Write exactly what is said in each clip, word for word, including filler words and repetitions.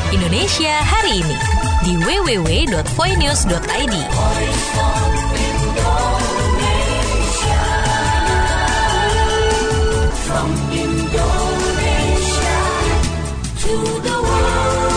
Indonesia hari ini di w w w dot voinews dot i d. From Indonesia to the world.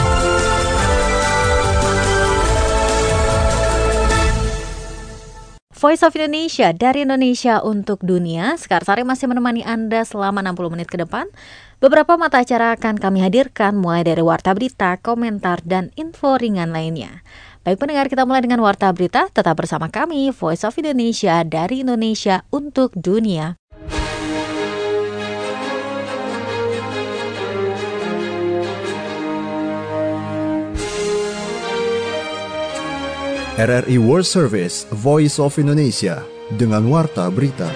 Voice of Indonesia dari Indonesia untuk dunia. Sekar Sari masih menemani Anda selama enam puluh menit ke depan. Beberapa mata acara akan kami hadirkan mulai dari warta berita, komentar, dan info ringan lainnya. Baik pendengar, kita mulai dengan warta berita. Tetap bersama kami, Voice of Indonesia dari Indonesia untuk dunia. R R I World Service, Voice of Indonesia, dengan warta berita.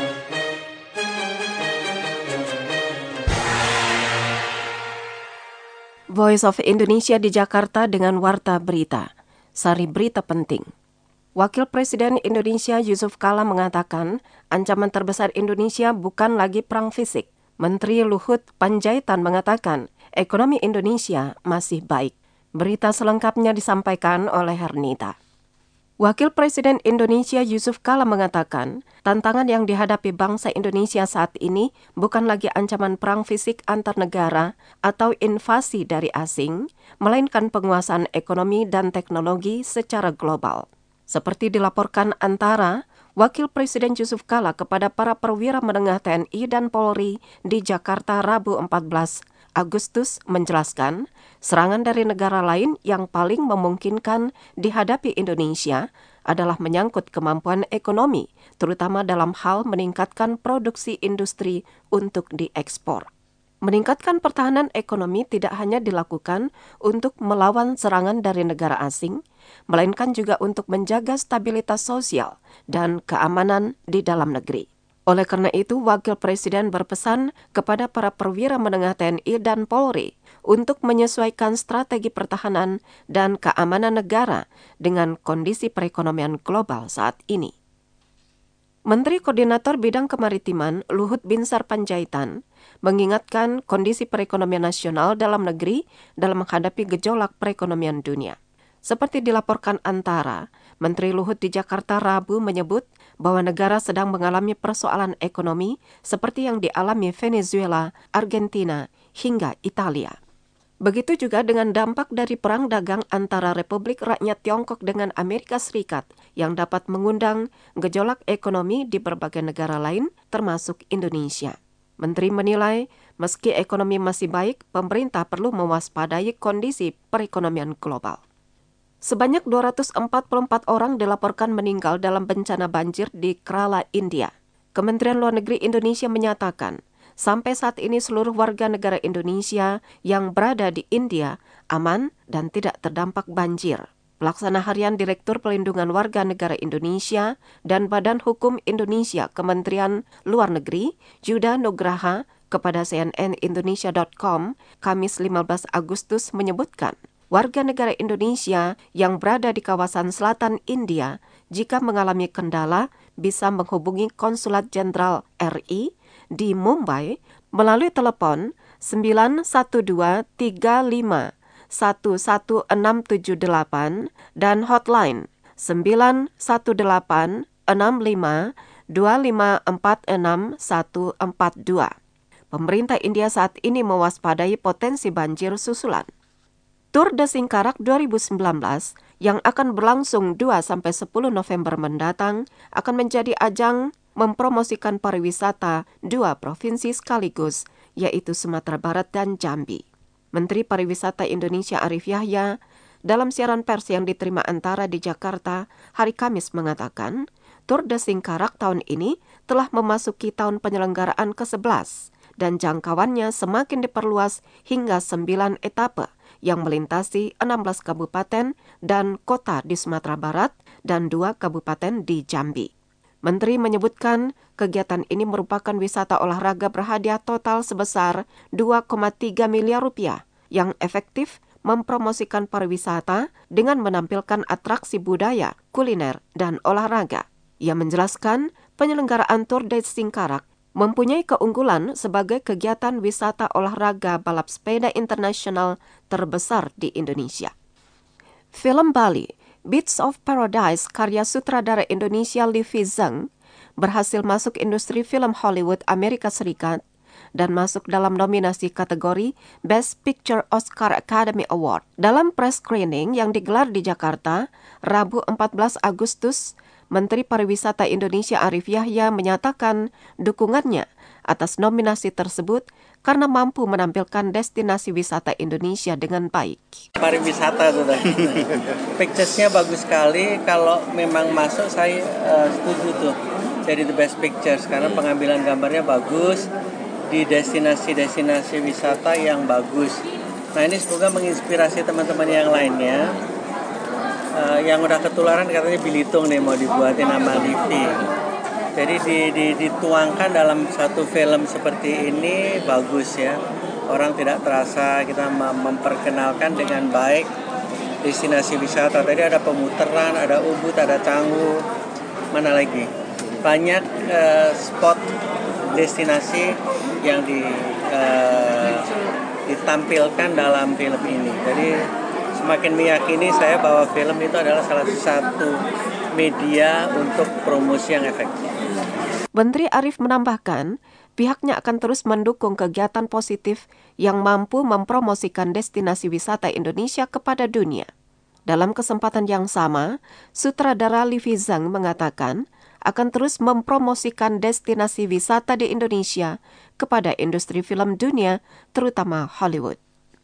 Voice of Indonesia di Jakarta dengan warta berita. Sari berita penting. Wakil Presiden Indonesia Yusuf Kala mengatakan ancaman terbesar Indonesia bukan lagi perang fisik. Menteri Luhut Panjaitan mengatakan ekonomi Indonesia masih baik. Berita selengkapnya disampaikan oleh Hernita. Wakil Presiden Indonesia Yusuf Kala mengatakan, tantangan yang dihadapi bangsa Indonesia saat ini bukan lagi ancaman perang fisik antar negara atau invasi dari asing, melainkan penguasaan ekonomi dan teknologi secara global. Seperti dilaporkan Antara, Wakil Presiden Yusuf Kala kepada para perwira menengah T N I dan Polri di Jakarta Rabu empat belas Agustus menjelaskan, serangan dari negara lain yang paling memungkinkan dihadapi Indonesia adalah menyangkut kemampuan ekonomi, terutama dalam hal meningkatkan produksi industri untuk diekspor. Meningkatkan pertahanan ekonomi tidak hanya dilakukan untuk melawan serangan dari negara asing, melainkan juga untuk menjaga stabilitas sosial dan keamanan di dalam negeri. Oleh karena itu, Wakil Presiden berpesan kepada para perwira menengah T N I dan Polri untuk menyesuaikan strategi pertahanan dan keamanan negara dengan kondisi perekonomian global saat ini. Menteri Koordinator Bidang Kemaritiman Luhut Binsar Panjaitan mengingatkan kondisi perekonomian nasional dalam negeri dalam menghadapi gejolak perekonomian dunia. Seperti dilaporkan Antara, Menteri Luhut di Jakarta Rabu menyebut bahwa negara sedang mengalami persoalan ekonomi seperti yang dialami Venezuela, Argentina, hingga Italia. Begitu juga dengan dampak dari perang dagang antara Republik Rakyat Tiongkok dengan Amerika Serikat yang dapat mengundang gejolak ekonomi di berbagai negara lain termasuk Indonesia. Menteri menilai meski ekonomi masih baik, pemerintah perlu mewaspadai kondisi perekonomian global. Sebanyak dua ratus empat puluh empat orang dilaporkan meninggal dalam bencana banjir di Kerala, India. Kementerian Luar Negeri Indonesia menyatakan, sampai saat ini seluruh warga negara Indonesia yang berada di India aman dan tidak terdampak banjir. Pelaksana Harian Direktur Pelindungan Warga Negara Indonesia dan Badan Hukum Indonesia Kementerian Luar Negeri, Yuda Nugraha, kepada C N N Indonesia dot com, Kamis lima belas Agustus menyebutkan, warga negara Indonesia yang berada di kawasan selatan India jika mengalami kendala bisa menghubungi Konsulat Jenderal R I di Mumbai melalui telepon sembilan satu dua tiga lima satu satu enam tujuh delapan dan hotline sembilan satu delapan enam lima dua lima empat enam satu empat dua. Pemerintah India saat ini mewaspadai potensi banjir susulan. Tour de Singkarak dua ribu sembilan belas yang akan berlangsung dua sampai sepuluh November mendatang akan menjadi ajang mempromosikan pariwisata dua provinsi sekaligus, yaitu Sumatera Barat dan Jambi. Menteri Pariwisata Indonesia Arif Yahya dalam siaran pers yang diterima Antara di Jakarta hari Kamis mengatakan, Tour de Singkarak tahun ini telah memasuki tahun penyelenggaraan ke sebelas dan jangkauannya semakin diperluas hingga sembilan etape yang melintasi enam belas kabupaten dan kota di Sumatera Barat dan dua kabupaten di Jambi. Menteri menyebutkan kegiatan ini merupakan wisata olahraga berhadiah total sebesar dua koma tiga miliar rupiah yang efektif mempromosikan pariwisata dengan menampilkan atraksi budaya, kuliner, dan olahraga. Ia menjelaskan penyelenggaraan Tour de Singkarak mempunyai keunggulan sebagai kegiatan wisata olahraga balap sepeda internasional terbesar di Indonesia. Film Bali, Beats of Paradise karya sutradara Indonesia Livi Zeng berhasil masuk industri film Hollywood Amerika Serikat dan masuk dalam nominasi kategori Best Picture Oscar Academy Award. Dalam press screening yang digelar di Jakarta, Rabu empat belas Agustus, Menteri Pariwisata Indonesia Arief Yahya menyatakan dukungannya atas nominasi tersebut karena mampu menampilkan destinasi wisata Indonesia dengan baik. Pariwisata sudah. Pictures-nya bagus sekali. Kalau memang masuk saya uh, setuju tuh jadi the best pictures karena pengambilan gambarnya bagus di destinasi-destinasi wisata yang bagus. Nah ini semoga menginspirasi teman-teman yang lainnya. Uh, yang udah ketularan katanya Bilitung nih mau dibuatin nama Livi. Jadi di, di, dituangkan dalam satu film seperti ini bagus ya. Orang tidak terasa kita memperkenalkan dengan baik destinasi wisata. Tadi ada Pemuteran, ada Ubud, ada Canggu, mana lagi? Banyak uh, spot destinasi yang di, uh, ditampilkan dalam film ini. Jadi semakin meyakini saya bahwa film itu adalah salah satu media untuk promosi yang efektif. Menteri Arief menambahkan, pihaknya akan terus mendukung kegiatan positif yang mampu mempromosikan destinasi wisata Indonesia kepada dunia. Dalam kesempatan yang sama, sutradara Livi Zeng mengatakan akan terus mempromosikan destinasi wisata di Indonesia kepada industri film dunia, terutama Hollywood.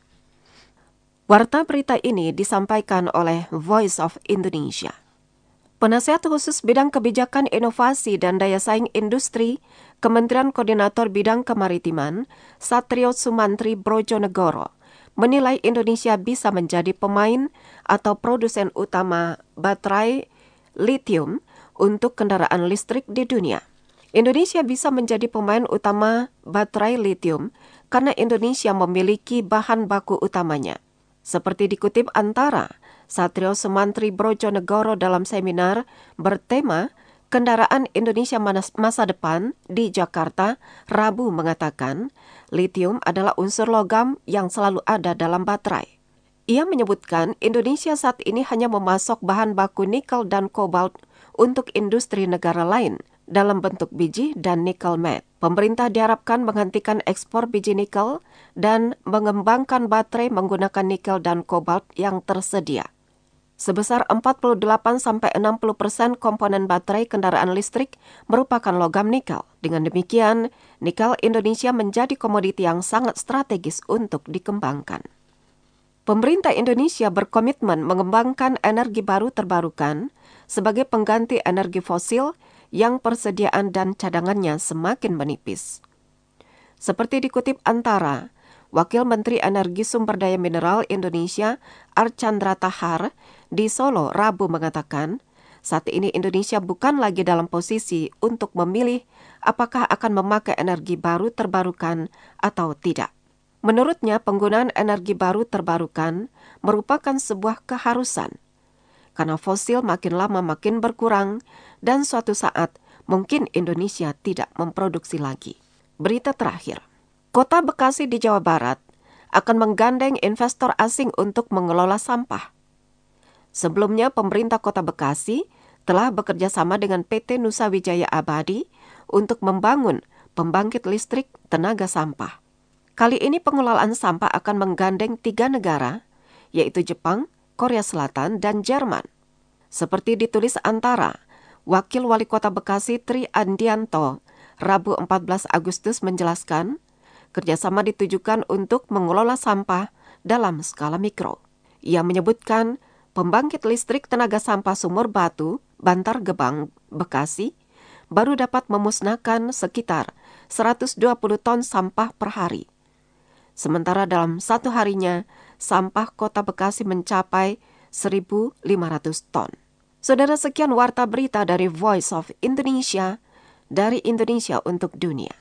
Warta berita ini disampaikan oleh Voice of Indonesia. Penasihat khusus bidang kebijakan inovasi dan daya saing industri, Kementerian Koordinator Bidang Kemaritiman, Satrio Sumantri Brojonegoro, menilai Indonesia bisa menjadi pemain atau produsen utama baterai lithium untuk kendaraan listrik di dunia. Indonesia bisa menjadi pemain utama baterai lithium karena Indonesia memiliki bahan baku utamanya. Seperti dikutip Antara, Satrio Sumantri Brojonegoro dalam seminar bertema Kendaraan Indonesia Masa Depan di Jakarta, Rabu mengatakan, lithium adalah unsur logam yang selalu ada dalam baterai. Ia menyebutkan Indonesia saat ini hanya memasok bahan baku nikel dan kobalt untuk industri negara lain dalam bentuk biji dan nikel matte. Pemerintah diharapkan menghentikan ekspor biji nikel dan mengembangkan baterai menggunakan nikel dan kobalt yang tersedia. Sebesar empat puluh delapan sampai enam puluh persen komponen baterai kendaraan listrik merupakan logam nikel. Dengan demikian, nikel Indonesia menjadi komoditi yang sangat strategis untuk dikembangkan. Pemerintah Indonesia berkomitmen mengembangkan energi baru terbarukan sebagai pengganti energi fosil yang persediaan dan cadangannya semakin menipis. Seperti dikutip Antara, Wakil Menteri Energi Sumber Daya Mineral Indonesia Archandra Tahar di Solo Rabu mengatakan, saat ini Indonesia bukan lagi dalam posisi untuk memilih apakah akan memakai energi baru terbarukan atau tidak. Menurutnya, penggunaan energi baru terbarukan merupakan sebuah keharusan, karena fosil makin lama makin berkurang dan suatu saat mungkin Indonesia tidak memproduksi lagi. Berita terakhir. Kota Bekasi di Jawa Barat akan menggandeng investor asing untuk mengelola sampah. Sebelumnya, pemerintah Kota Bekasi telah bekerja sama dengan P T Nusa Wijaya Abadi untuk membangun pembangkit listrik tenaga sampah. Kali ini pengelolaan sampah akan menggandeng tiga negara, yaitu Jepang, Korea Selatan, dan Jerman. Seperti ditulis Antara, Wakil Wali Kota Bekasi Tri Andianto, Rabu empat belas Agustus menjelaskan, kerjasama ditujukan untuk mengelola sampah dalam skala mikro. Ia menyebutkan pembangkit listrik tenaga sampah Sumur Batu, Bantar Gebang, Bekasi, baru dapat memusnahkan sekitar seratus dua puluh ton sampah per hari. Sementara dalam satu harinya, sampah Kota Bekasi mencapai seribu lima ratus ton. Saudara, sekian warta berita dari Voice of Indonesia, dari Indonesia untuk dunia.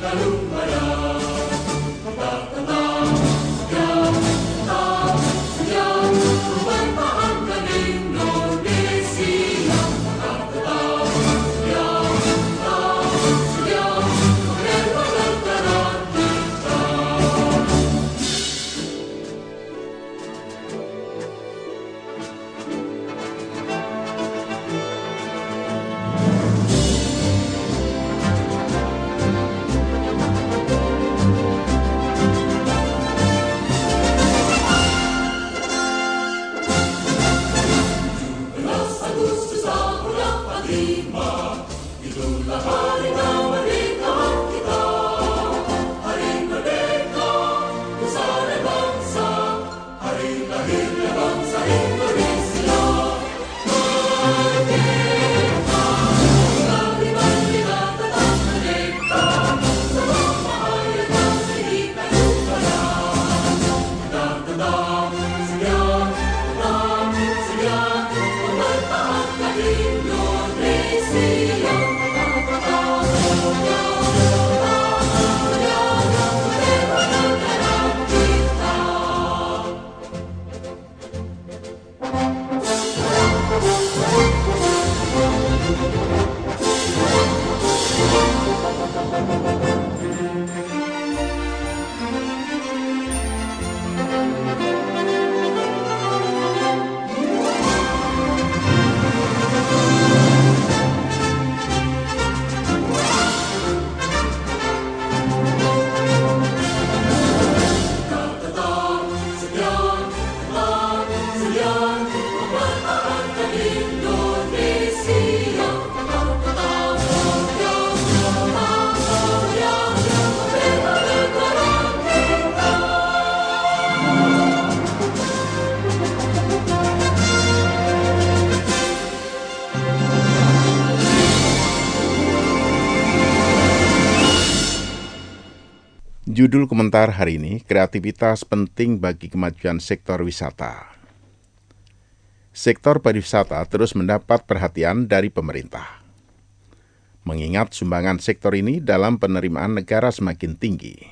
Judul komentar hari ini, kreativitas penting bagi kemajuan sektor wisata. Sektor pariwisata terus mendapat perhatian dari pemerintah. Mengingat sumbangan sektor ini dalam penerimaan negara semakin tinggi.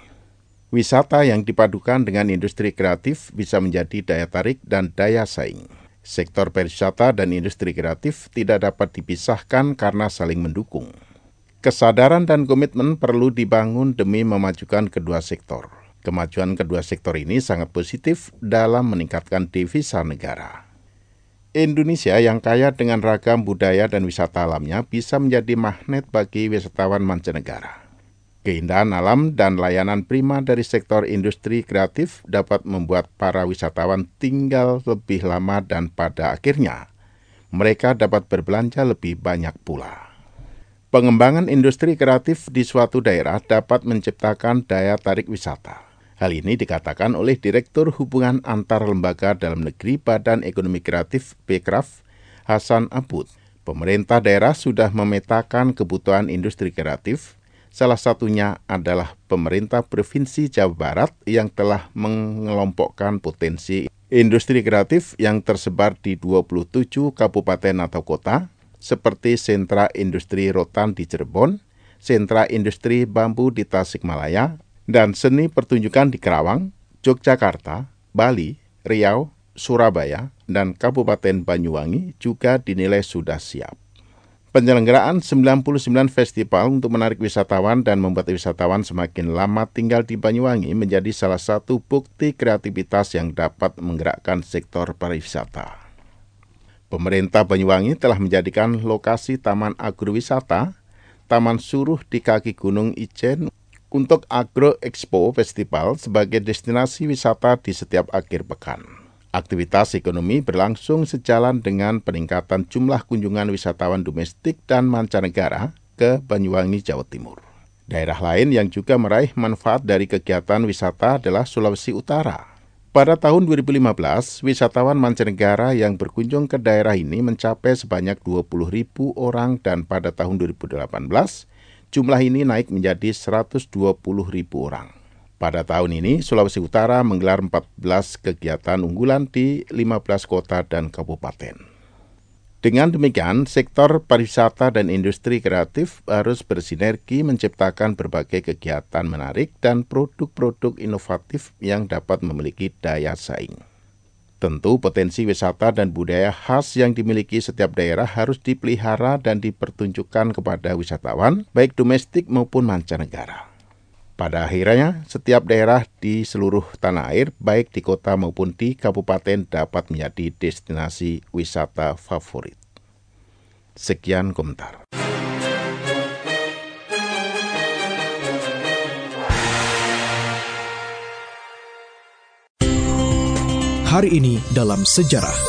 Wisata yang dipadukan dengan industri kreatif bisa menjadi daya tarik dan daya saing. Sektor pariwisata dan industri kreatif tidak dapat dipisahkan karena saling mendukung. Kesadaran dan komitmen perlu dibangun demi memajukan kedua sektor. Kemajuan kedua sektor ini sangat positif dalam meningkatkan devisa negara. Indonesia yang kaya dengan ragam budaya dan wisata alamnya bisa menjadi magnet bagi wisatawan mancanegara. Keindahan alam dan layanan prima dari sektor industri kreatif dapat membuat para wisatawan tinggal lebih lama dan pada akhirnya mereka dapat berbelanja lebih banyak pula. Pengembangan industri kreatif di suatu daerah dapat menciptakan daya tarik wisata. Hal ini dikatakan oleh Direktur Hubungan Antar Lembaga Dalam Negeri Badan Ekonomi Kreatif Bekraf, Hasan Abud. Pemerintah daerah sudah memetakan kebutuhan industri kreatif. Salah satunya adalah pemerintah Provinsi Jawa Barat yang telah mengelompokkan potensi industri kreatif yang tersebar di dua puluh tujuh kabupaten atau kota, seperti sentra industri rotan di Cirebon, sentra industri bambu di Tasikmalaya, dan seni pertunjukan di Kerawang, Yogyakarta, Bali, Riau, Surabaya, dan Kabupaten Banyuwangi juga dinilai sudah siap. Penyelenggaraan sembilan puluh sembilan festival untuk menarik wisatawan dan membuat wisatawan semakin lama tinggal di Banyuwangi menjadi salah satu bukti kreativitas yang dapat menggerakkan sektor pariwisata. Pemerintah Banyuwangi telah menjadikan lokasi Taman Agrowisata, Taman Suruh di kaki Gunung Ijen untuk Agro Expo Festival sebagai destinasi wisata di setiap akhir pekan. Aktivitas ekonomi berlangsung sejalan dengan peningkatan jumlah kunjungan wisatawan domestik dan mancanegara ke Banyuwangi, Jawa Timur. Daerah lain yang juga meraih manfaat dari kegiatan wisata adalah Sulawesi Utara. Pada tahun dua ribu lima belas, wisatawan mancanegara yang berkunjung ke daerah ini mencapai sebanyak dua puluh ribu orang dan pada tahun dua ribu delapan belas, jumlah ini naik menjadi seratus dua puluh ribu orang. Pada tahun ini, Sulawesi Utara menggelar empat belas kegiatan unggulan di lima belas kota dan kabupaten. Dengan demikian, sektor pariwisata dan industri kreatif harus bersinergi menciptakan berbagai kegiatan menarik dan produk-produk inovatif yang dapat memiliki daya saing. Tentu potensi wisata dan budaya khas yang dimiliki setiap daerah harus dipelihara dan dipertunjukkan kepada wisatawan, baik domestik maupun mancanegara. Pada akhirnya, setiap daerah di seluruh tanah air, baik di kota maupun di kabupaten, dapat menjadi destinasi wisata favorit. Sekian komentar. Hari ini dalam sejarah.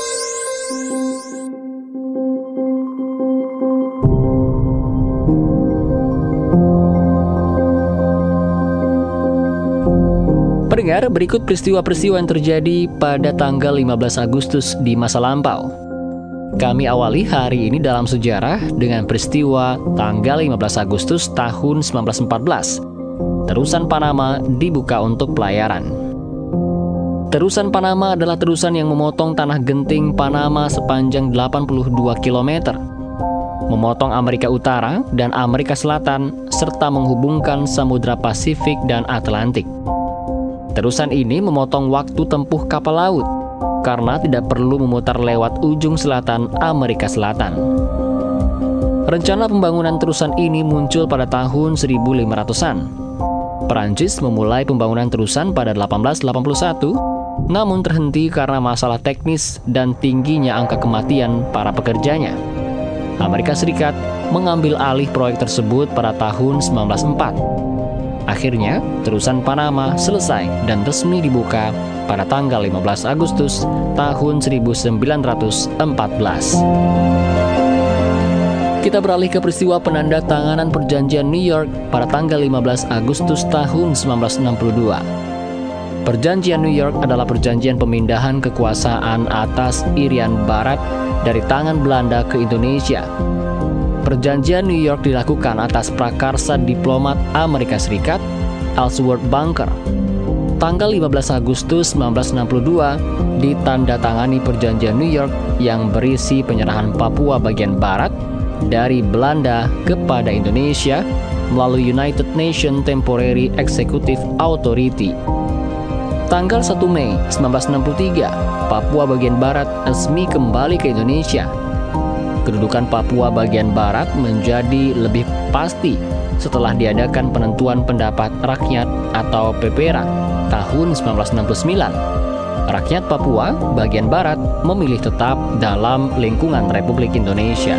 Pendengar, berikut peristiwa-peristiwa yang terjadi pada tanggal lima belas Agustus di masa lampau. Kami awali hari ini dalam sejarah dengan peristiwa tanggal lima belas Agustus tahun seribu sembilan ratus empat belas. Terusan Panama dibuka untuk pelayaran. Terusan Panama adalah terusan yang memotong tanah genting Panama sepanjang delapan puluh dua kilometer, memotong Amerika Utara dan Amerika Selatan, serta menghubungkan Samudra Pasifik dan Atlantik. Terusan ini memotong waktu tempuh kapal laut karena tidak perlu memutar lewat ujung selatan Amerika Selatan. Rencana pembangunan terusan ini muncul pada tahun seribu lima ratusan. Perancis memulai pembangunan terusan pada delapan belas delapan puluh satu, namun terhenti karena masalah teknis dan tingginya angka kematian para pekerjanya. Amerika Serikat mengambil alih proyek tersebut pada tahun seribu sembilan ratus empat. Akhirnya, terusan Panama selesai dan resmi dibuka pada tanggal lima belas Agustus tahun seribu sembilan ratus empat belas. Kita beralih ke peristiwa penandatanganan Perjanjian New York pada tanggal lima belas Agustus tahun seribu sembilan ratus enam puluh dua. Perjanjian New York adalah perjanjian pemindahan kekuasaan atas Irian Barat dari tangan Belanda ke Indonesia. Perjanjian New York dilakukan atas prakarsa diplomat Amerika Serikat, Ellsworth Bunker. Tanggal lima belas Agustus seribu sembilan ratus enam puluh dua ditandatangani Perjanjian New York yang berisi penyerahan Papua bagian barat dari Belanda kepada Indonesia melalui United Nations Temporary Executive Authority. Tanggal satu Mei seribu sembilan ratus enam puluh tiga, Papua bagian barat resmi kembali ke Indonesia. Kedudukan Papua bagian barat menjadi lebih pasti setelah diadakan penentuan pendapat rakyat atau P P R A tahun seribu sembilan ratus enam puluh sembilan. Rakyat Papua bagian barat memilih tetap dalam lingkungan Republik Indonesia.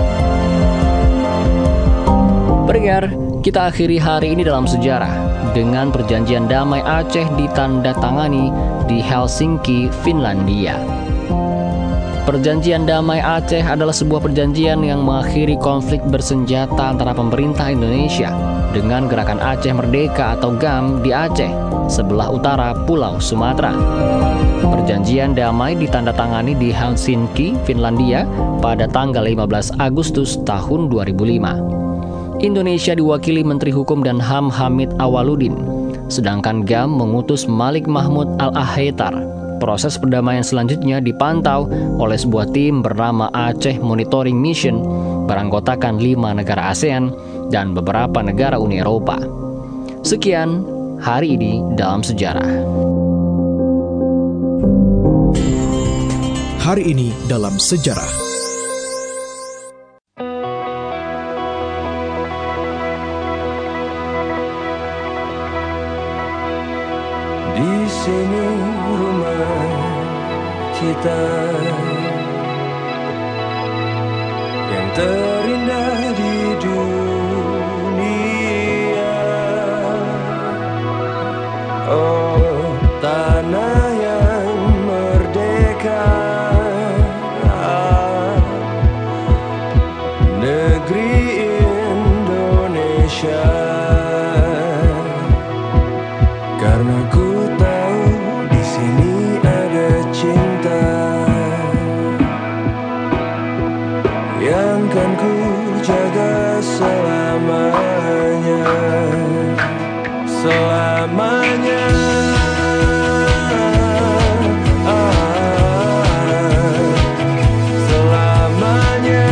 Pendengar, kita akhiri hari ini dalam sejarah dengan perjanjian damai Aceh ditandatangani di Helsinki, Finlandia. Perjanjian Damai Aceh adalah sebuah perjanjian yang mengakhiri konflik bersenjata antara pemerintah Indonesia dengan Gerakan Aceh Merdeka atau G A M di Aceh, sebelah utara Pulau Sumatera. Perjanjian damai ditandatangani di Helsinki, Finlandia pada tanggal lima belas Agustus tahun dua ribu lima. Indonesia diwakili Menteri Hukum dan H A M Hamid Awaludin, sedangkan G A M mengutus Malik Mahmud Al-Ahaitar. Proses perdamaian selanjutnya dipantau oleh sebuah tim bernama Aceh Monitoring Mission, beranggotakan lima negara ASEAN dan beberapa negara Uni Eropa. Sekian hari ini dalam sejarah. Hari ini dalam sejarah. Di sini rumah kita yang terindah di dunia. Oh, tanah yang merdeka, negeri Indonesia. Karena ku tahu di sini ada cinta yang kan ku jaga selamanya, selamanya. Ah, selamanya.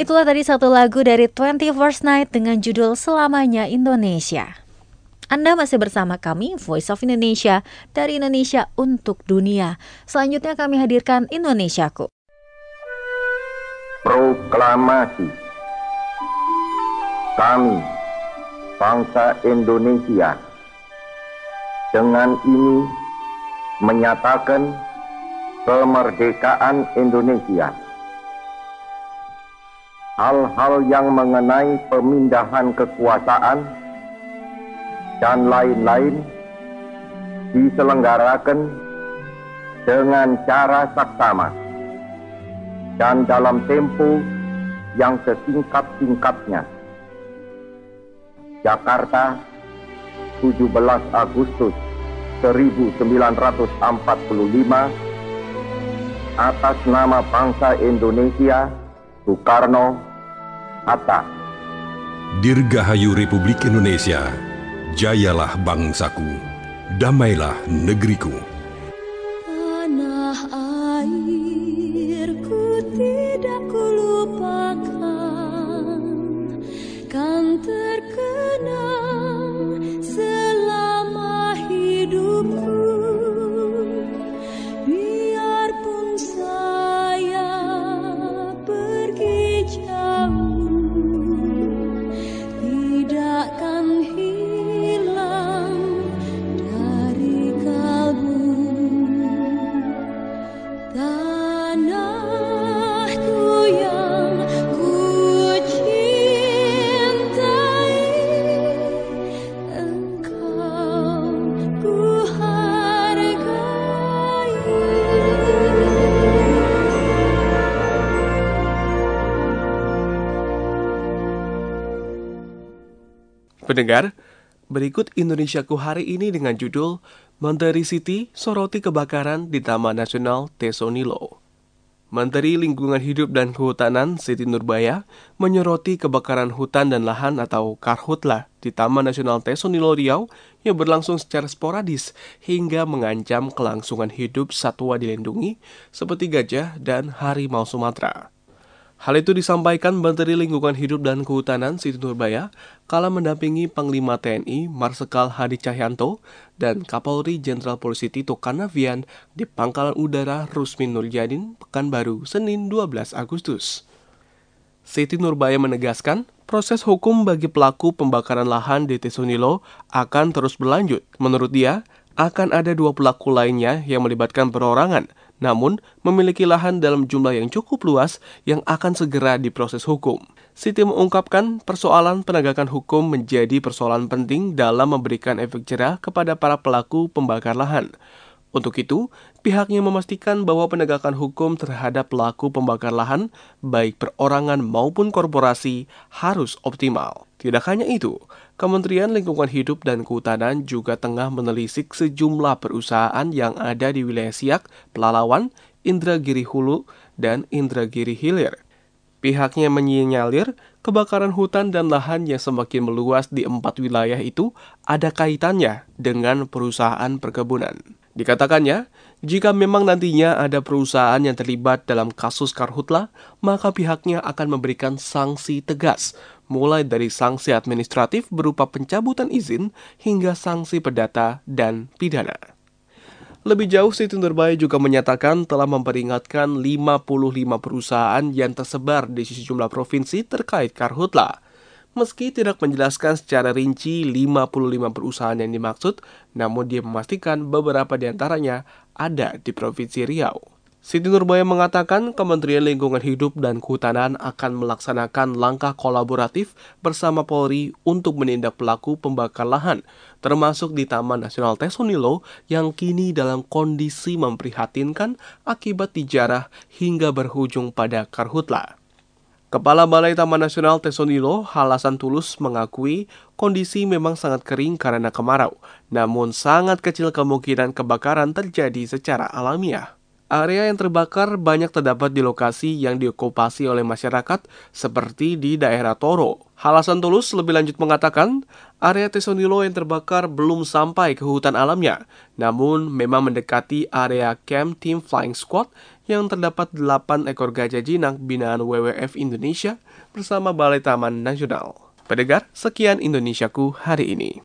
Itulah tadi satu lagu dari twenty-first Night dengan judul Selamanya Indonesia. Anda masih bersama kami, Voice of Indonesia, dari Indonesia untuk dunia. Selanjutnya kami hadirkan Indonesiaku. Proklamasi. Kami, bangsa Indonesia, dengan ini menyatakan kemerdekaan Indonesia. Hal-hal yang mengenai pemindahan kekuasaan dan lain-lain diselenggarakan dengan cara saksama dan dalam tempo yang sesingkat-singkatnya. Jakarta, tujuh belas Agustus seribu sembilan ratus empat puluh lima, atas nama bangsa Indonesia, Soekarno, Hatta. Dirgahayu Republik Indonesia, jayalah bangsaku, damailah negeriku. Tanah airku tidak kulupakan, kan terkenang selama hidupku. Biarpun saya pergi jauh, tidak akan hilang dari kalbu. Tanahku yang ku cintai, engkau ku hargai. Pendengar, berikut Indonesiaku hari ini dengan judul Menteri Siti soroti kebakaran di Taman Nasional Tesonilo. Menteri Lingkungan Hidup dan Kehutanan Siti Nurbaya menyoroti kebakaran hutan dan lahan atau Karhutla di Taman Nasional Tesonilo Riau yang berlangsung secara sporadis hingga mengancam kelangsungan hidup satwa dilindungi seperti gajah dan harimau Sumatera. Hal itu disampaikan Menteri Lingkungan Hidup dan Kehutanan Siti Nurbaya kala mendampingi Panglima T N I Marsikal Hadi Cahyanto dan Kapolri Jenderal Polisi Tito Karnavian di Pangkalan Udara Rusmin Nurjadin, Pekanbaru, Senin dua belas Agustus. Siti Nurbaya menegaskan, proses hukum bagi pelaku pembakaran lahan di Tesonilo akan terus berlanjut. Menurut dia, akan ada dua pelaku lainnya yang melibatkan perorangan, namun memiliki lahan dalam jumlah yang cukup luas yang akan segera diproses hukum. Siti mengungkapkan persoalan penegakan hukum menjadi persoalan penting dalam memberikan efek jerah kepada para pelaku pembakar lahan. Untuk itu, pihaknya memastikan bahwa penegakan hukum terhadap pelaku pembakar lahan, baik perorangan maupun korporasi, harus optimal. Tidak hanya itu, Kementerian Lingkungan Hidup dan Kehutanan juga tengah menelisik sejumlah perusahaan yang ada di wilayah Siak, Pelalawan, Indragiri Hulu, dan Indragiri Hilir. Pihaknya menyinyalir kebakaran hutan dan lahan yang semakin meluas di empat wilayah itu ada kaitannya dengan perusahaan perkebunan. Dikatakannya, jika memang nantinya ada perusahaan yang terlibat dalam kasus Karhutla, maka pihaknya akan memberikan sanksi tegas, mulai dari sanksi administratif berupa pencabutan izin hingga sanksi perdata dan pidana. Lebih jauh, Siti Nurbaya juga menyatakan telah memperingatkan lima puluh lima perusahaan yang tersebar di sejumlah provinsi terkait Karhutla. Meski tidak menjelaskan secara rinci lima puluh lima perusahaan yang dimaksud, namun dia memastikan beberapa di antaranya ada di Provinsi Riau. Siti Nurbaya mengatakan Kementerian Lingkungan Hidup dan Kehutanan akan melaksanakan langkah kolaboratif bersama Polri untuk menindak pelaku pembakar lahan, termasuk di Taman Nasional Tesonilo yang kini dalam kondisi memprihatinkan akibat dijarah hingga berujung pada Karhutla. Kepala Balai Taman Nasional Tesonilo, Halasan Tulus, mengakui kondisi memang sangat kering karena kemarau, namun sangat kecil kemungkinan kebakaran terjadi secara alamiah. Area yang terbakar banyak terdapat di lokasi yang diokupasi oleh masyarakat seperti di daerah Toro. Halasan Tulus lebih lanjut mengatakan, area Tesonilo yang terbakar belum sampai ke hutan alamnya, namun memang mendekati area Camp Team Flying Squad yang terdapat delapan ekor gajah jinak binaan W W F Indonesia bersama Balai Taman Nasional. Pendengar, sekian Indonesiaku hari ini.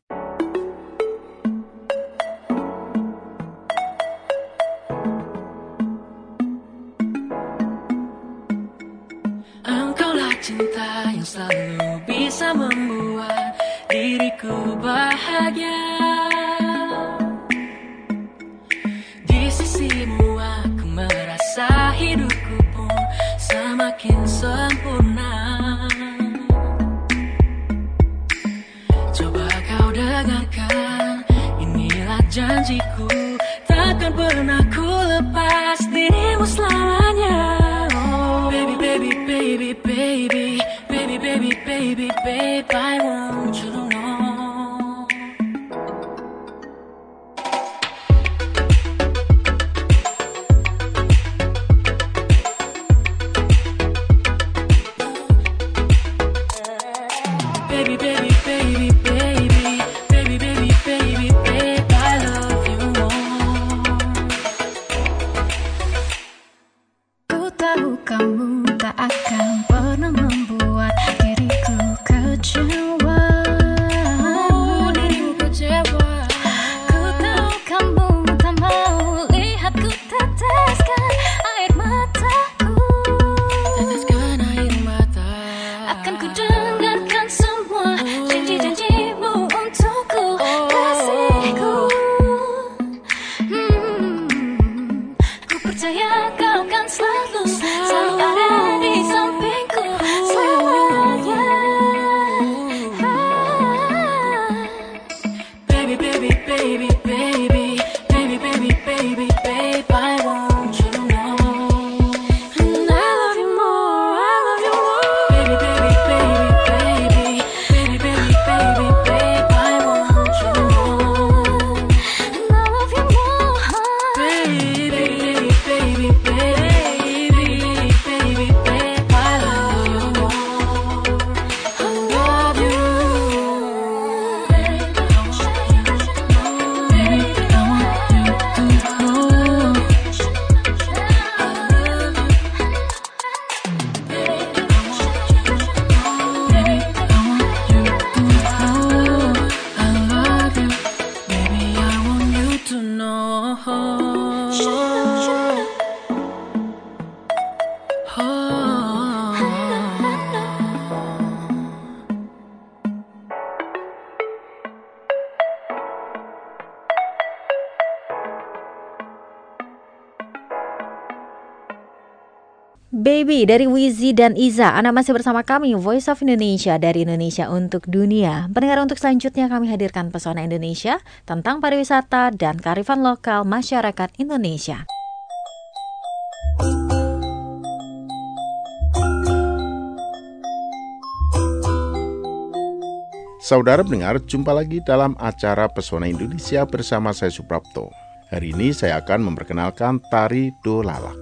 Cinta yang selalu bisa membuat diriku bahagia. Di sisimu aku merasa hidupku pun semakin sempurna. Coba kau dengarkan, inilah janjiku, takkan pernah ku lepas dirimu selamanya. Baby, baby, baby, baby, baby, baby, baby, babe, I want you to know. Baby, baby, baby, baby, baby, baby, baby, babe, I love you more. Ku tahu kamu tak akan pernah membuat diriku kecewa. Oh, dirimu kecewa. Ku tahu kamu tak mau lihat ku teteskan air mataku. Teteskan air mata. Akan ku dengarkan semua janji-janjimu untukku, kasihku. Hmm, ku percaya kau kan selalu selalu ada di sampingku selamanya. Baby, baby, baby, baby, baby, baby, baby, babe, I want you to know. And I love you more, I love you more. Baby, baby, baby, baby, baby, baby, baby, babe, I want you to know. And I love you more, baby, baby, baby, baby, baby, baby, babe, I love you more. I love you. Baby, I want you to know. Baby, I want you to know. I love you. Baby, I want you to know. Baby, I want you to know. I love you. Baby, I want you to know. Baby dari Wizi dan Iza. Anda masih bersama kami Voice of Indonesia dari Indonesia untuk dunia. Pendengar, untuk selanjutnya kami hadirkan pesona Indonesia tentang pariwisata dan kearifan lokal masyarakat Indonesia. Saudara pendengar, jumpa lagi dalam acara Pesona Indonesia bersama saya Suprapto. Hari ini saya akan memperkenalkan Tari Dolalak.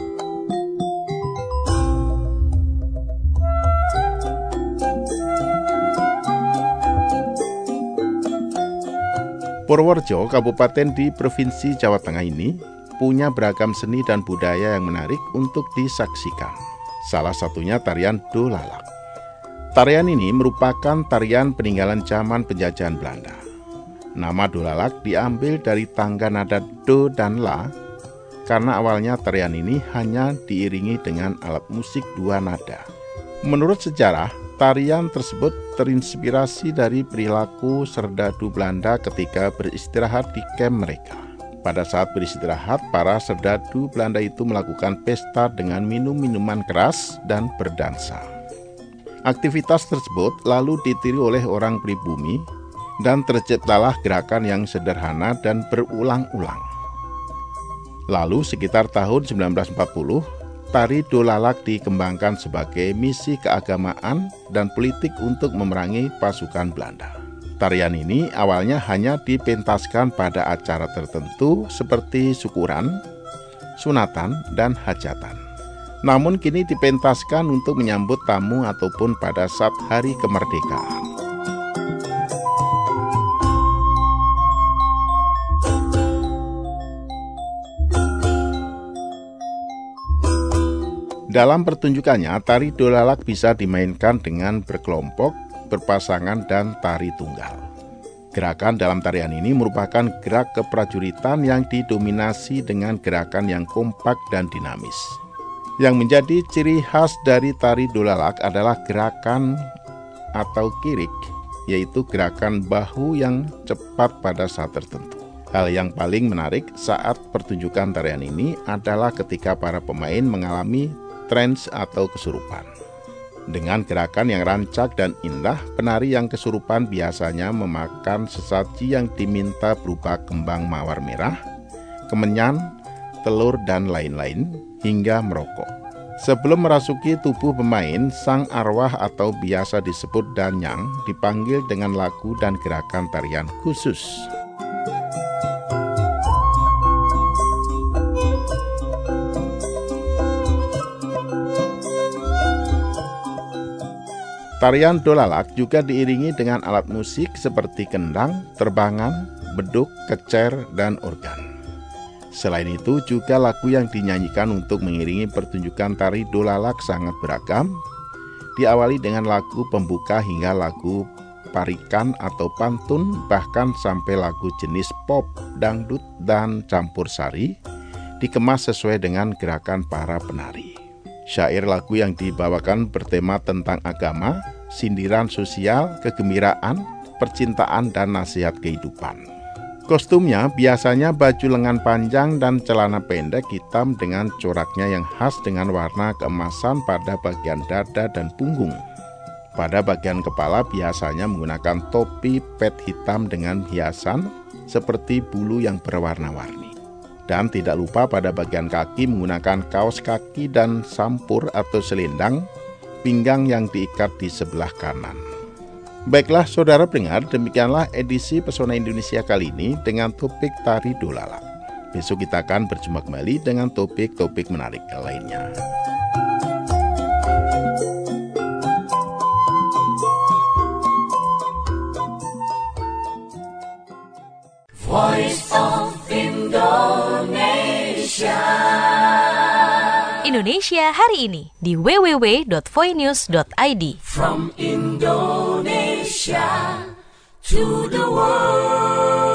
Purworejo, kabupaten di Provinsi Jawa Tengah ini, punya beragam seni dan budaya yang menarik untuk disaksikan. Salah satunya tarian Dolalak. Tarian ini merupakan tarian peninggalan zaman penjajahan Belanda. Nama Dolalak diambil dari tangga nada Do dan La, karena awalnya tarian ini hanya diiringi dengan alat musik dua nada. Menurut sejarah, tarian tersebut terinspirasi dari perilaku serdadu Belanda ketika beristirahat di kamp mereka. Pada saat beristirahat, para serdadu Belanda itu melakukan pesta dengan minum minuman keras dan berdansa. Aktivitas tersebut lalu ditiru oleh orang pribumi dan terciptalah gerakan yang sederhana dan berulang-ulang. Lalu sekitar tahun sembilan belas empat puluh, tari Dolalak dikembangkan sebagai misi keagamaan dan politik untuk memerangi pasukan Belanda. Tarian ini awalnya hanya dipentaskan pada acara tertentu seperti syukuran, sunatan, dan hajatan. Namun kini dipentaskan untuk menyambut tamu ataupun pada saat hari kemerdekaan. Dalam pertunjukannya, tari dolalak bisa dimainkan dengan berkelompok, berpasangan, dan tari tunggal. Gerakan dalam tarian ini merupakan gerak keprajuritan yang didominasi dengan gerakan yang kompak dan dinamis. Yang menjadi ciri khas dari tari dolalak adalah gerakan atau kirik, yaitu gerakan bahu yang cepat pada saat tertentu. Hal yang paling menarik saat pertunjukan tarian ini adalah ketika para pemain mengalami trance atau kesurupan. Dengan gerakan yang rancak dan indah, penari yang kesurupan biasanya memakan sesaji yang diminta berupa kembang mawar merah, kemenyan, telur, dan lain-lain, hingga merokok. Sebelum merasuki tubuh pemain, sang arwah atau biasa disebut danyang dipanggil dengan lagu dan gerakan tarian khusus. Tarian dolalak juga diiringi dengan alat musik seperti kendang, terbangan, beduk, kecer, dan organ. Selain itu juga lagu yang dinyanyikan untuk mengiringi pertunjukan tari dolalak sangat beragam, diawali dengan lagu pembuka hingga lagu parikan atau pantun, bahkan sampai lagu jenis pop, dangdut, dan campur sari, dikemas sesuai dengan gerakan para penari. Syair lagu yang dibawakan bertema tentang agama, sindiran sosial, kegembiraan, percintaan, dan nasihat kehidupan. Kostumnya biasanya baju lengan panjang dan celana pendek hitam dengan coraknya yang khas dengan warna keemasan pada bagian dada dan punggung. Pada bagian kepala biasanya menggunakan topi pet hitam dengan hiasan seperti bulu yang berwarna-warni. Dan tidak lupa pada bagian kaki menggunakan kaos kaki dan sampur atau selendang pinggang yang diikat di sebelah kanan. Baiklah saudara pendengar, demikianlah edisi Pesona Indonesia kali ini dengan topik tari dolalak. Besok kita akan berjumpa kembali dengan topik-topik menarik lainnya. Voice of Indonesia. Indonesia hari ini di w w w dot voinews dot i d. From Indonesia to the world.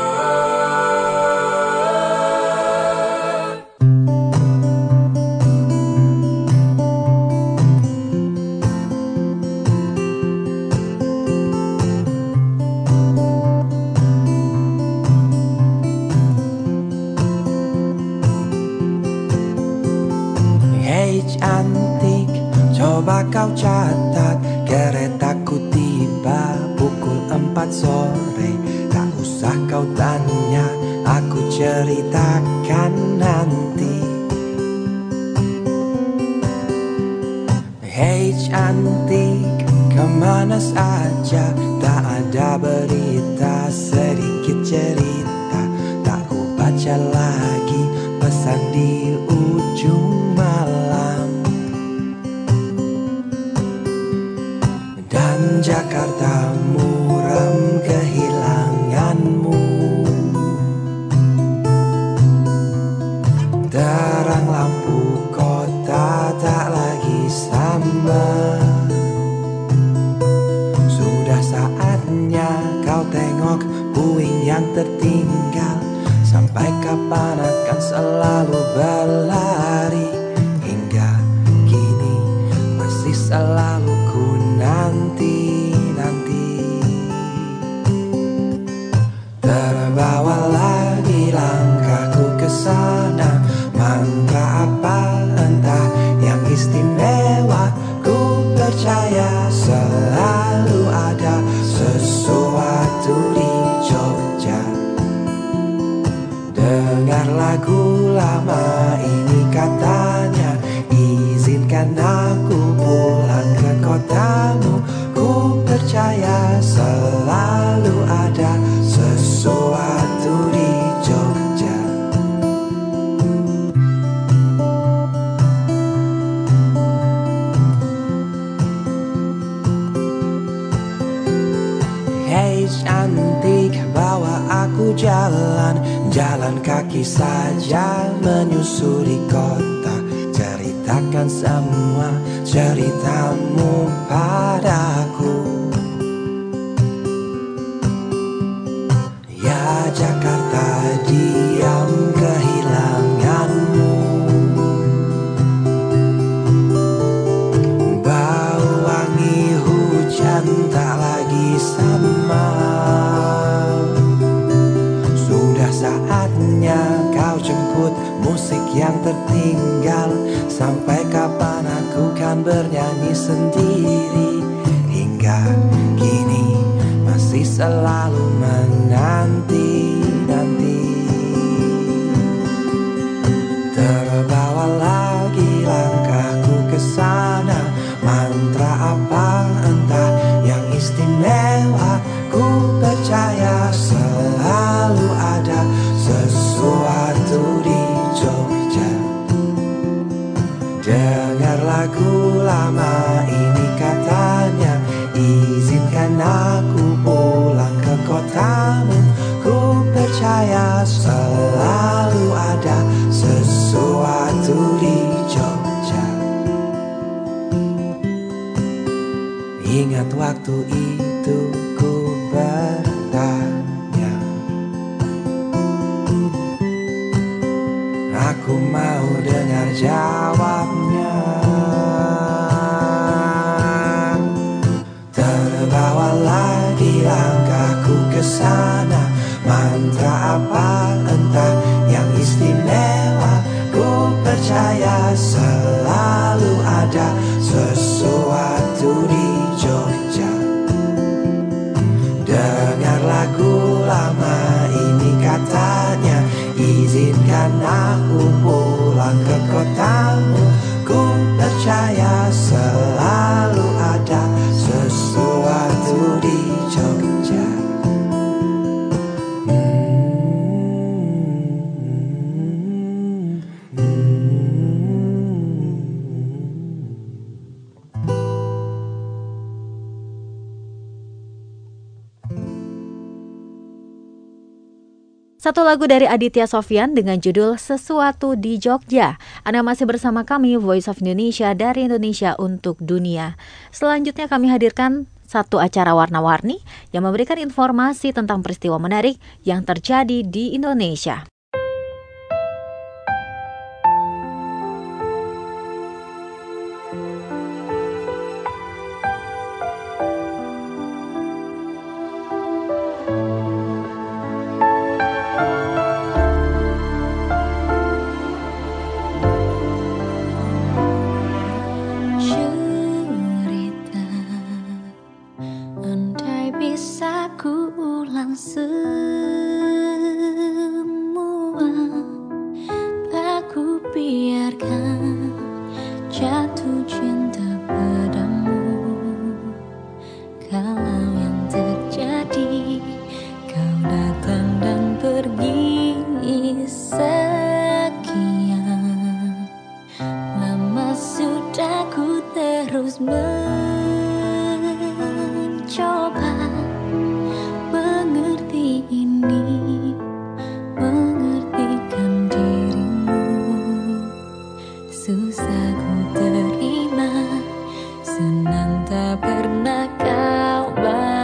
Cantik, coba kau catat, keretaku tiba pukul empat sore. Tak usah kau tanya, aku ceritakan nanti. Hei cantik, kemana saja? Tak ada berita, sedikit cerita. Tak ku baca lagi pesan di ujung malam. Dan Jakarta muram kehilanganmu. Terang lampu kota tak lagi sama. Sudah saatnya kau tengok puing yang tertinggal. Sampai kapan akan selalu berlari? Hingga kini masih selalu ku nanti-nanti. Terbawa lagi langkahku ke sana. Mantra apa entah yang istimewa. Ku percaya selalu ada sesuatu di Jogja. Dengar lagu lama ini katanya, izinkan aku pulang ke kotamu. Ku percaya selalu ada sesuatu di Jogja. Hei cantik, bawa aku jalan, jalan kaki saja menyusuri kota. Ceritakan semua ceritamu padaku. Ya Jakarta, diam kehilanganmu. Bau wangi hujan tak lagi sama. Sudah saatnya kau jemput musik yang tertinggal. Sampai kapan aku kan bernyanyi sendiri. Hingga kini masih selalu menanti-nanti. Terbawa lagi langkahku ke sana. Mantra apa entah yang istimewa. Ku percaya selalu ada sesuatu di Jogja. Dengar lagu lama ini katanya, izinkan aku pulang ke kotamu. Ku percaya selalu ada sesuatu di Jogja. Ingat waktu itu ku bertanya, aku mau dengar jawabnya. Terbawa lagi langkahku ke sana. Mantra apa entah yang istimewa. Ku percaya selalu ada sesuatu di Jogja. Dengar lagu lama ini katanya, izinkan aku pulang ke kotamu. Ku percaya selalu ada sesuatu di Jogja. Satu lagu dari Aditya Sofyan dengan judul Sesuatu di Jogja. Anda masih bersama kami, Voice of Indonesia dari Indonesia untuk Dunia. Selanjutnya kami hadirkan satu acara warna-warni yang memberikan informasi tentang peristiwa menarik yang terjadi di Indonesia. Semua tak ku biarkan jatuh cinta padamu. Kalau yang terjadi, kau datang dan pergi sekian lama sudah ku terus mencoba mengerti ini, mengertikan dirimu. Susah ku terima, senang tak pernah kau bahagia.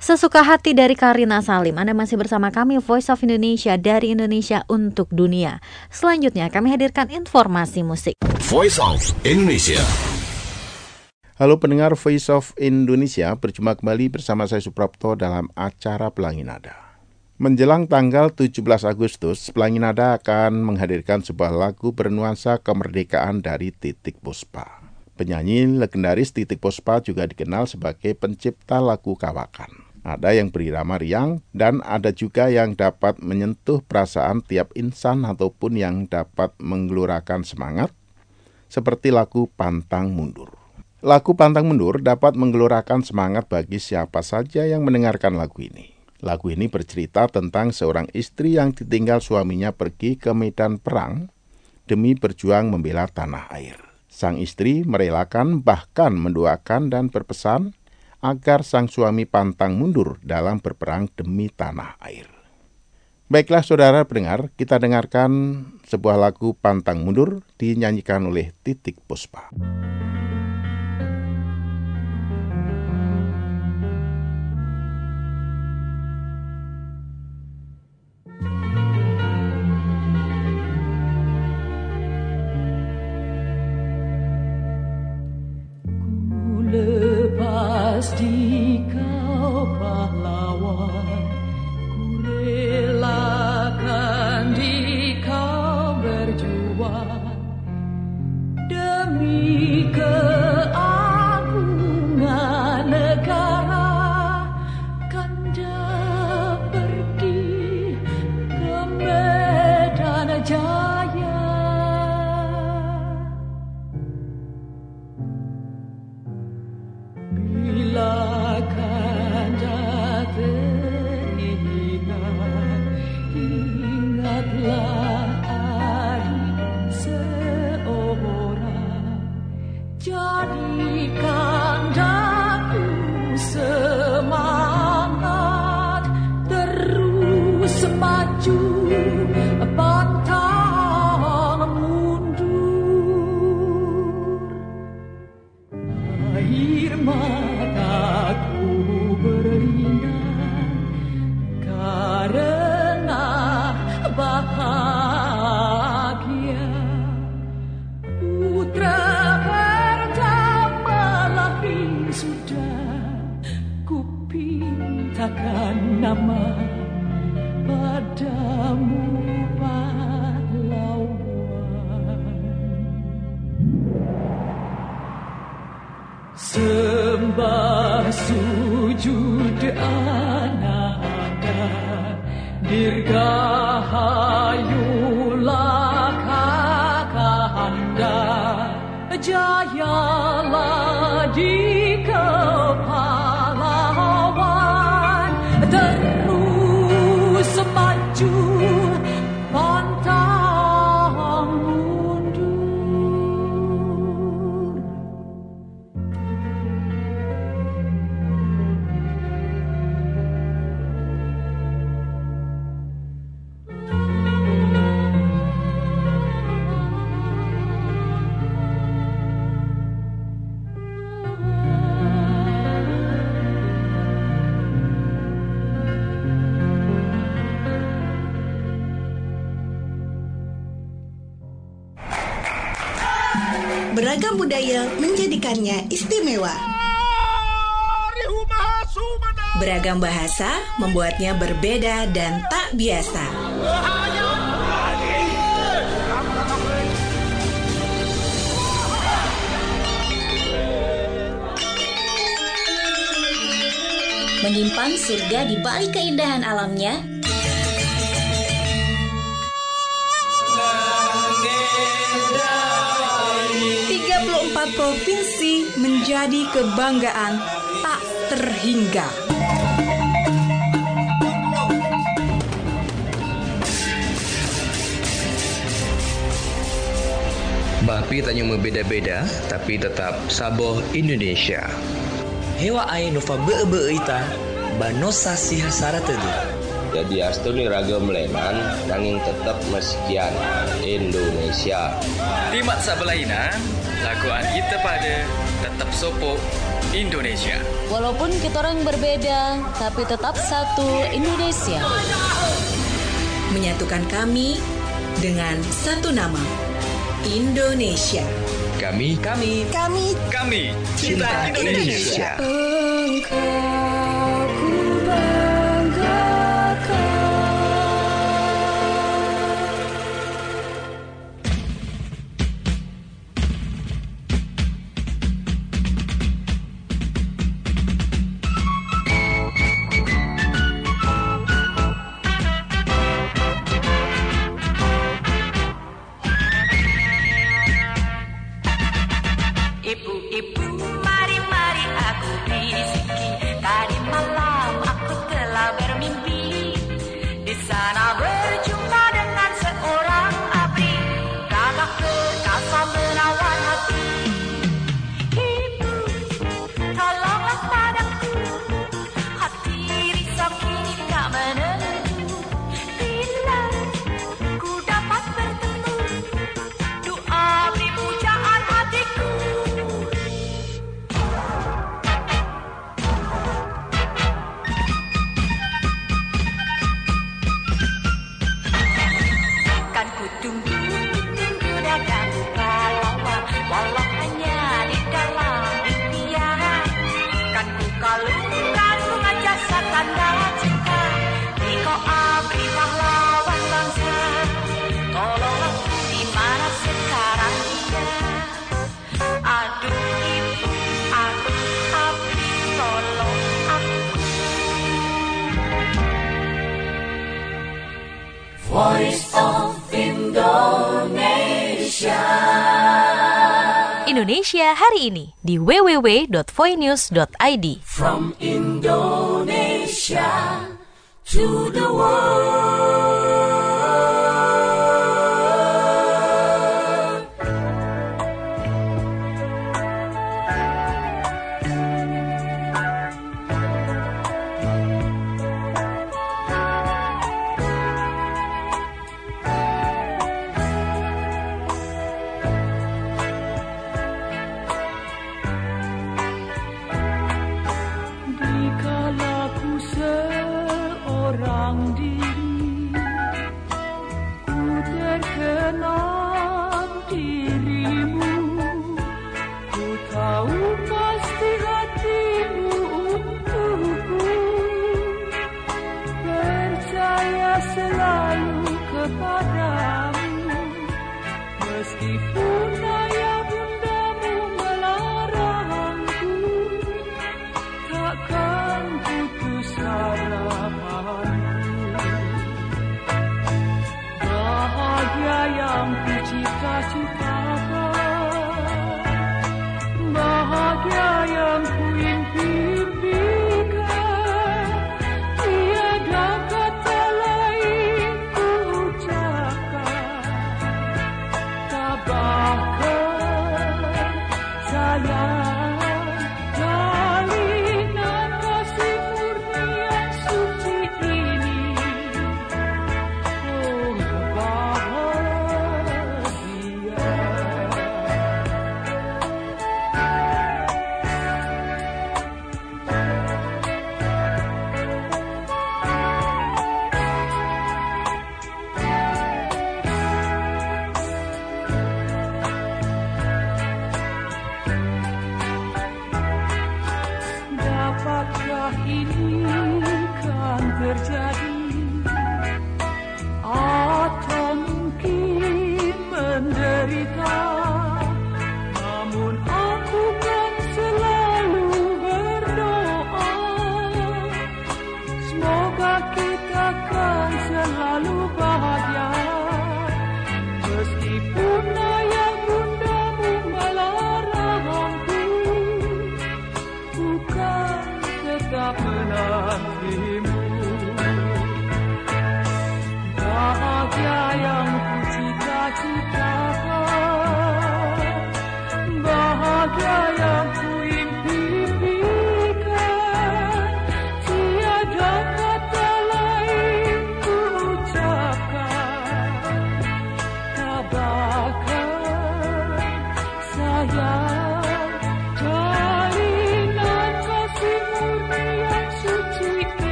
Sesuka Hati dari Karina Salim. Anda masih bersama kami Voice of Indonesia dari Indonesia untuk dunia. Selanjutnya kami hadirkan informasi musik. Voice of Indonesia. Halo pendengar Voice of Indonesia, berjumpa kembali bersama saya Suprapto dalam acara Pelangi Nada. Menjelang tanggal tujuh belas Agustus, Pelangi Nada akan menghadirkan sebuah lagu bernuansa kemerdekaan dari Titik Puspa. Penyanyi legendaris Titik Puspa juga dikenal sebagai pencipta lagu kawakan. Ada yang berirama riang dan ada juga yang dapat menyentuh perasaan tiap insan ataupun yang dapat menggelurakan semangat, seperti lagu Pantang Mundur. Lagu Pantang Mundur dapat menggelurakan semangat bagi siapa saja yang mendengarkan lagu ini. Lagu ini bercerita tentang seorang istri yang ditinggal suaminya pergi ke medan perang demi berjuang membela tanah air. Sang istri merelakan bahkan mendoakan dan berpesan agar sang suami pantang mundur dalam berperang demi tanah air. Baiklah saudara pendengar, kita dengarkan sebuah lagu Pantang Mundur dinyanyikan oleh Titik Puspa. Lepas di kau pahlawan, ku relakan di kau berjuang demi keagungan negara. Kanda pergi ke medan jaya. Bila Kanda teringat, ingatlah adik seorang. Jadi Kandaku semangat, terus maju pantang mundur. Air mataku berlinang karena bahagia. Putra pertama lahir sudah, ku pintakan nama padamu pahlawan. Sembah sujud ananda, dirgahayulah Kakanda, jayalah di kepalawan, terus maju pantang mundur. Beragam budaya menjadikannya istimewa. Beragam bahasa membuatnya berbeda dan tak biasa. Menyimpan surga di balik keindahan alamnya, tiga puluh empat provinsi menjadi kebanggaan tak terhingga. Bapi tak cuma beda-beda, tapi tetap saboh Indonesia. Hewa ai nova be-be ita, banosa si hasara tadi. Jadi astu ni ragam lenan, nanging tetap meskian Indonesia. Di mat sabelaina, laguan kita pada tetap sopo Indonesia. Walaupun kita orang berbeda, tapi tetap satu Indonesia. Menyatukan kami dengan satu nama, Indonesia. Kami, kami, Kami, kami cinta Indonesia. Engkau ku banggakan. Ibu-ibu, mari-mari aku bisiki. Tadi malam aku telah bermimpi. Di sana berjumpa dengan seorang abri. Gagah perkasa menawan hati. Ibu, tolonglah padaku. Hati risau kini tak menentu. Bila ku dapat bertemu, doa beri pujaan hatiku. Kan ku tunggu, tunggu datang pahlawan, walau hanya di dalam impian. Kan ku kalungkan bunga jasa tanda cinta, di kau abri pahlawan bangsa. Tolonglah ku di mana sekarang dia. Aduh ibu, aduh abri, tolong aku. Voice of Indonesia. Indonesia hari ini di w w w dot voinews dot i d. From Indonesia to the world. Dikala ku seorang diri,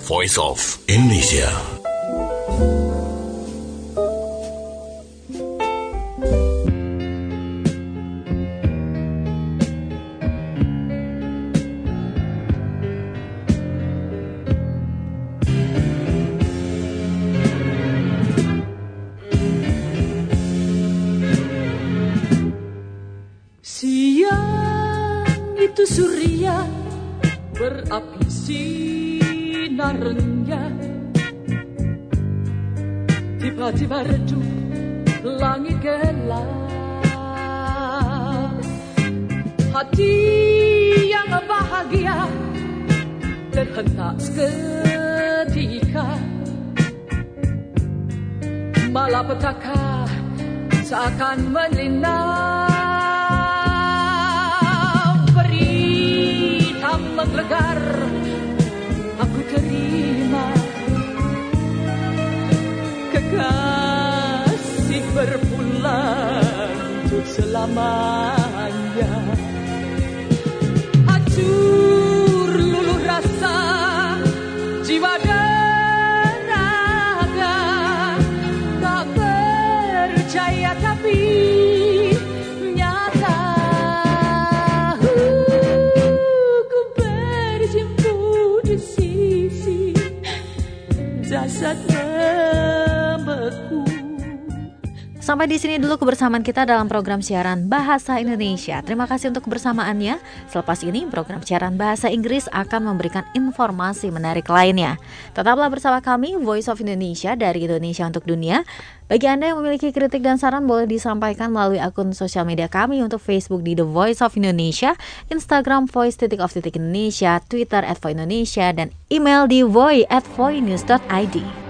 Voice of Indonesia. Siang itu surya berapi sinarnya, tiba-tiba redup langit gelap. Hati yang bahagia terhentak seketika, malapetaka seakan melina. Berita menggelegar aku terima, kekasih berpulang untuk selamanya. Hancur luluh rasa jiwa dan raga, tak percaya tapi nyata. Ku bersimpu di sisi jasad membeku. Sampai di sini dulu kebersamaan kita dalam program siaran Bahasa Indonesia. Terima kasih untuk kebersamaannya. Selepas ini program siaran Bahasa Inggris akan memberikan informasi menarik lainnya. Tetaplah bersama kami Voice of Indonesia dari Indonesia untuk Dunia. Bagi Anda yang memiliki kritik dan saran boleh disampaikan melalui akun sosial media kami untuk Facebook di The Voice of Indonesia, Instagram voice titik of titik Indonesia, Twitter at voice indonesia, dan email di voice at voice news dot i d.